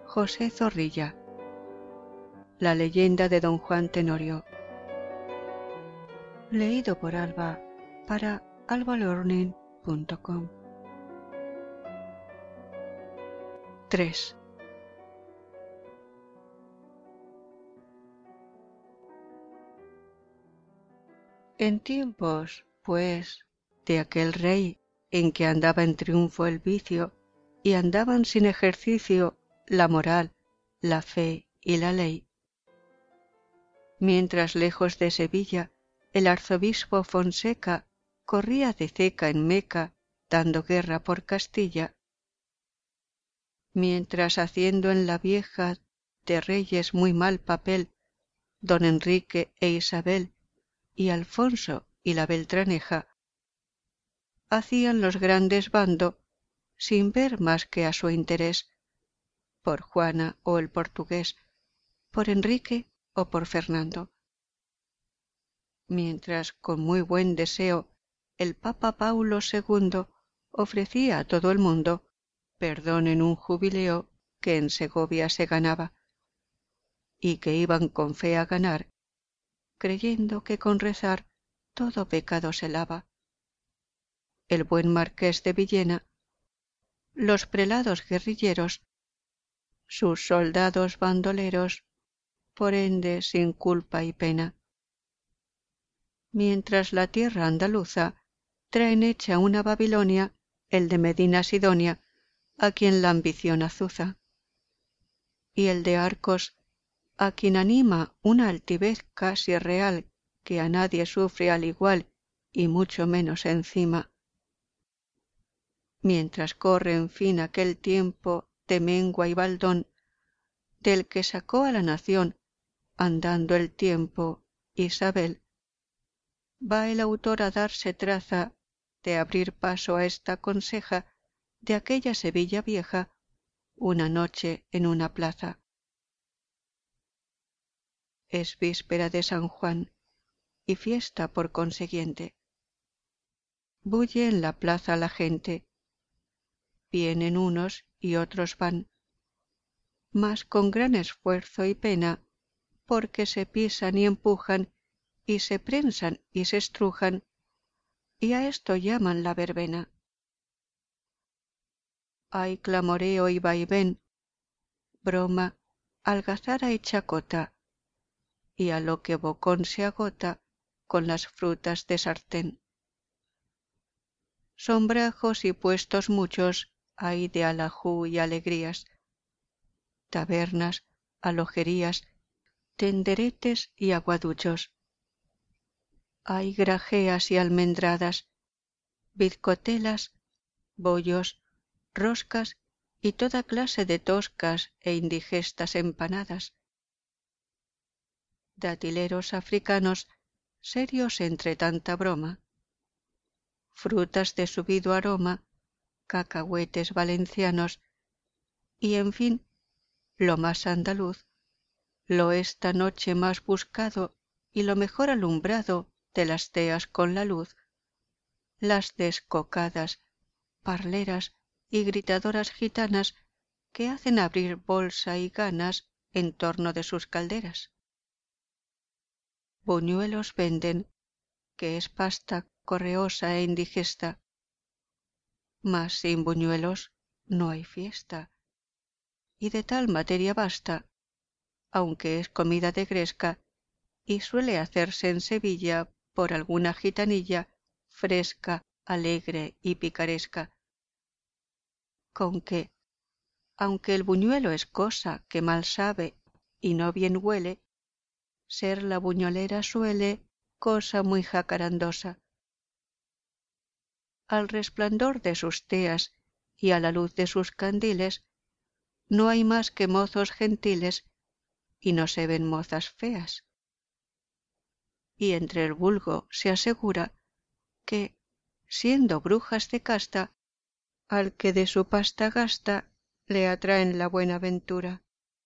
José Zorrilla. La leyenda de Don Juan Tenorio. Leído por Alba para albalearning.com. 3. En tiempos, pues, de aquel rey en que andaba en triunfo el vicio y andaban sin ejercicio la moral, la fe y la ley. Mientras lejos de Sevilla el arzobispo Fonseca corría de ceca en Meca dando guerra por Castilla, mientras haciendo en la vieja de reyes muy mal papel don Enrique e Isabel y Alfonso y la Beltraneja, hacían los grandes bando sin ver más que a su interés, por Juana o el portugués, por Enrique o por Fernando. Mientras con muy buen deseo el Papa Paulo II ofrecía a todo el mundo perdón en un jubileo que en Segovia se ganaba, y que iban con fe a ganar, creyendo que con rezar todo pecado se lava. El buen marqués de Villena, los prelados guerrilleros, sus soldados bandoleros, por ende sin culpa y pena. Mientras la tierra andaluza traen hecha una Babilonia el de Medina Sidonia, a quien la ambición azuza, y el de Arcos, a quien anima una altivez casi real que a nadie sufre al igual y mucho menos encima. Mientras corre en fin aquel tiempo de mengua y baldón, del que sacó a la nación, andando el tiempo, Isabel, va el autor a darse traza de abrir paso a esta conseja de aquella Sevilla vieja, una noche en una plaza. Es víspera de San Juan y fiesta por consiguiente. Bulle en la plaza la gente, vienen unos y otros van, mas con gran esfuerzo y pena, porque se pisan y empujan y se prensan y se estrujan, y a esto llaman la verbena. Hay clamoreo y vaivén, broma, algazara y chacota, y a lo que bocón se agota con las frutas de sartén. Sombrajos y puestos muchos hay de alajú y alegrías, tabernas, alojerías, tenderetes y aguaduchos. Hay grajeas y almendradas, bizcotelas, bollos, roscas y toda clase de toscas e indigestas empanadas. Datileros africanos serios entre tanta broma, frutas de subido aroma, cacahuetes valencianos y, en fin, lo más andaluz, lo esta noche más buscado y lo mejor alumbrado de las teas con la luz, las descocadas, parleras y gritadoras gitanas que hacen abrir bolsa y ganas en torno de sus calderas. Buñuelos venden, que es pasta correosa e indigesta, mas sin buñuelos no hay fiesta, y de tal materia basta, aunque es comida de gresca y suele hacerse en Sevilla por alguna gitanilla fresca, alegre y picaresca, con que, aunque el buñuelo es cosa que mal sabe y no bien huele, ser la buñolera suele cosa muy jacarandosa. Al resplandor de sus teas y a la luz de sus candiles no hay más que mozos gentiles y no se ven mozas feas. Y entre el vulgo se asegura que, siendo brujas de casta, al que de su pasta gasta le atraen la buena ventura.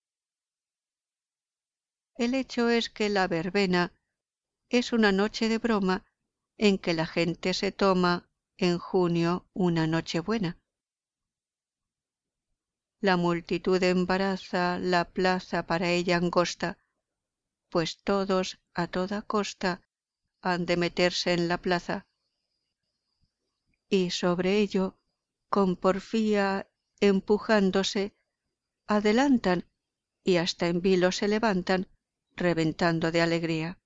El hecho es que la verbena es una noche de broma en que la gente se toma en junio una noche buena. la multitud embaraza la plaza para ella angosta, pues todos a toda costa han de meterse en la plaza. Y sobre ello, con porfía empujándose, adelantan y hasta en vilo se levantan, reventando de alegría.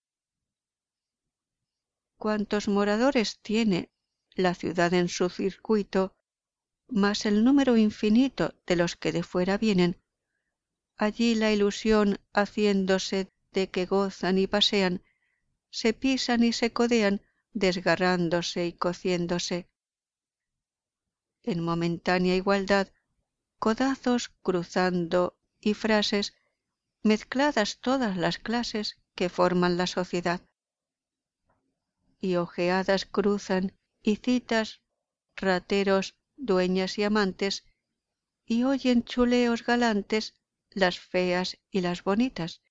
Cuantos moradores tiene la ciudad en su circuito, más el número infinito de los que de fuera vienen, allí la ilusión haciéndose de que gozan y pasean, se pisan y se codean, desgarrándose y cociéndose. En momentánea igualdad, codazos cruzando y frases, mezcladas todas las clases que forman la sociedad. Y ojeadas cruzan y citas, rateros, dueñas y amantes, y oyen chuleos galantes las feas y las bonitas.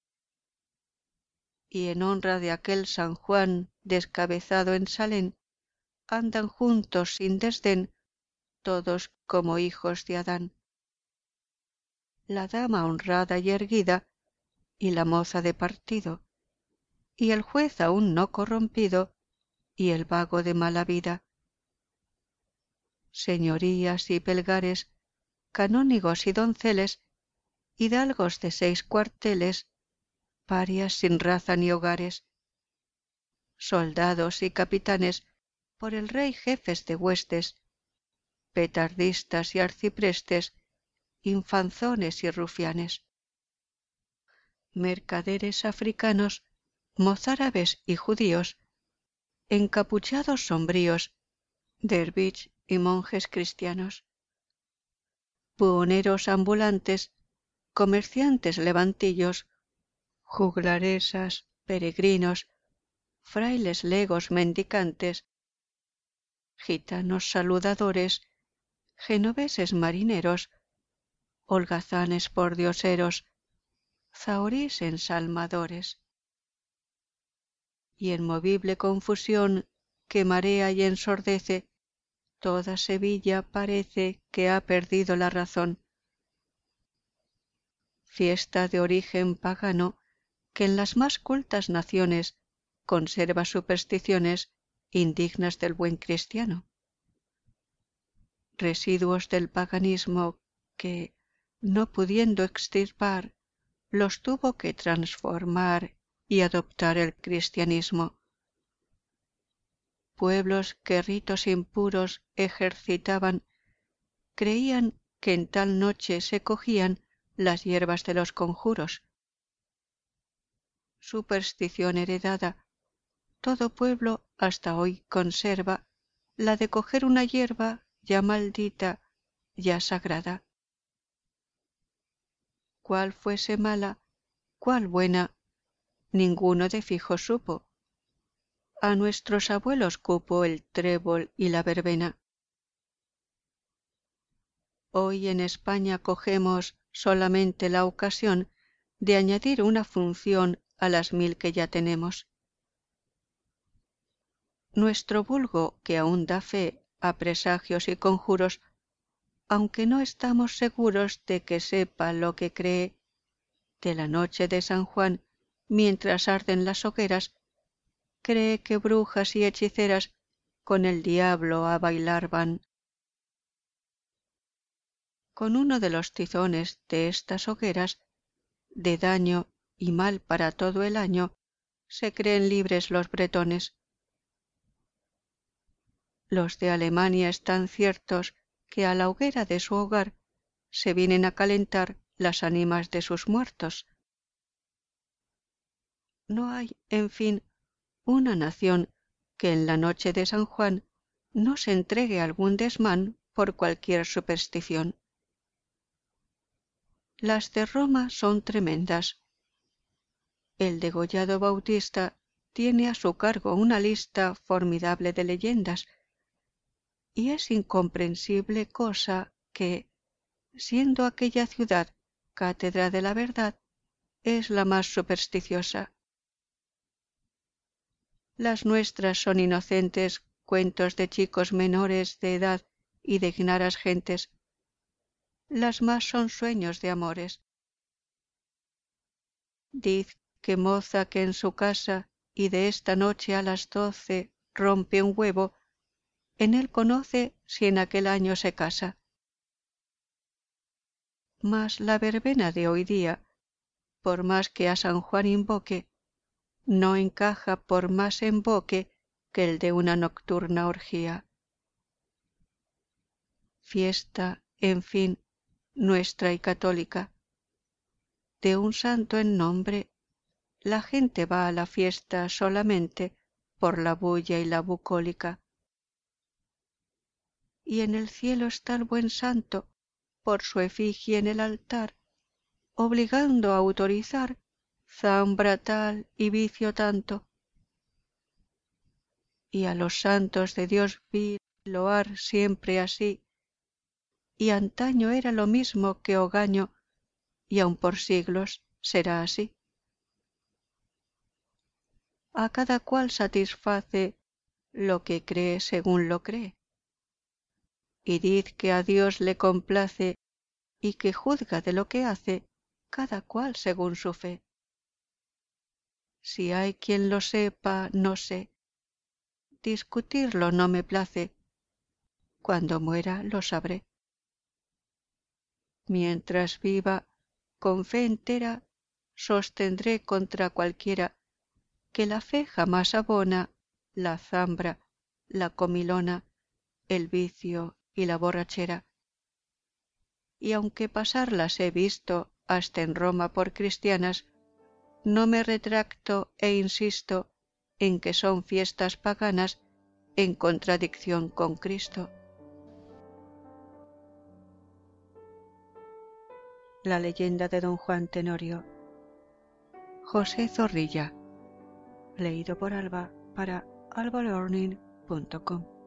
Y en honra de aquel San Juan descabezado en Salén, andan juntos sin desdén, todos como hijos de Adán. La dama honrada y erguida, y la moza de partido, y el juez aún no corrompido, y el vago de mala vida. Señorías y pelgares, canónigos y donceles, hidalgos de 6 cuarteles, parias sin raza ni hogares, soldados y capitanes, por el rey jefes de huestes, petardistas y arciprestes, infanzones y rufianes, mercaderes africanos, mozárabes y judíos, encapuchados sombríos, dervich y monjes cristianos, buhoneros ambulantes, comerciantes levantillos, juglaresas, peregrinos, frailes legos mendicantes, gitanos saludadores, genoveses marineros, holgazanes pordioseros, zahoríes ensalmadores. Y en movible confusión que marea y ensordece, toda Sevilla parece que ha perdido la razón. Fiesta de origen pagano que en las más cultas naciones conserva supersticiones indignas del buen cristiano. Residuos del paganismo que, no pudiendo extirpar, los tuvo que transformar y adoptar el cristianismo. Pueblos que ritos impuros ejercitaban, creían que en tal noche se cogían las hierbas de los conjuros. Superstición heredada, todo pueblo hasta hoy conserva la de coger una hierba ya maldita, ya sagrada. Cuál fuese mala, cuál buena, ninguno de fijo supo. A nuestros abuelos cupo el trébol y la verbena. Hoy en España cogemos solamente la ocasión de añadir una función a las 1000 que ya tenemos. Nuestro vulgo, que aún da fe a presagios y conjuros, aunque no estamos seguros de que sepa lo que cree, de la noche de San Juan, mientras arden las hogueras, cree que brujas y hechiceras con el diablo a bailar van. Con uno de los tizones de estas hogueras, de daño y mal para todo el año, se creen libres los bretones. Los de Alemania están ciertos que a la hoguera de su hogar se vienen a calentar las ánimas de sus muertos. No hay, en fin, una nación que en la noche de San Juan no se entregue a algún desmán por cualquier superstición. Las de Roma son tremendas. El degollado Bautista tiene a su cargo una lista formidable de leyendas, y es incomprensible cosa que, siendo aquella ciudad cátedra de la verdad, es la más supersticiosa. Las nuestras son inocentes cuentos de chicos menores de edad y de ignaras gentes, las más son sueños de amores. Diz que moza que en su casa y de esta noche a las 12 rompe un huevo, en él conoce si en aquel año se casa. Mas la verbena de hoy día, por más que a San Juan invoque, no encaja por más emboque que el de una nocturna orgía. Fiesta, en fin, nuestra y católica. De un santo en nombre, la gente va a la fiesta solamente por la bulla y la bucólica. Y en el cielo está el buen santo, por su efigie en el altar, obligando a autorizar zambra tal y vicio tanto. Y a los santos de Dios vi loar siempre así, y antaño era lo mismo que hogaño, y aun por siglos será así. A cada cual satisface lo que cree según lo cree. Y did que a Dios le complace y que juzga de lo que hace cada cual según su fe. Si hay quien lo sepa, no sé. Discutirlo no me place. Cuando muera lo sabré. Mientras viva, con fe entera, sostendré contra cualquiera que la fe jamás abona la zambra, la comilona, el vicio y la borrachera. Y aunque pasarlas he visto hasta en Roma por cristianas, no me retracto e insisto en que son fiestas paganas en contradicción con Cristo. La leyenda de Don Juan Tenorio. José Zorrilla. Leído por Alba para albalearning.com.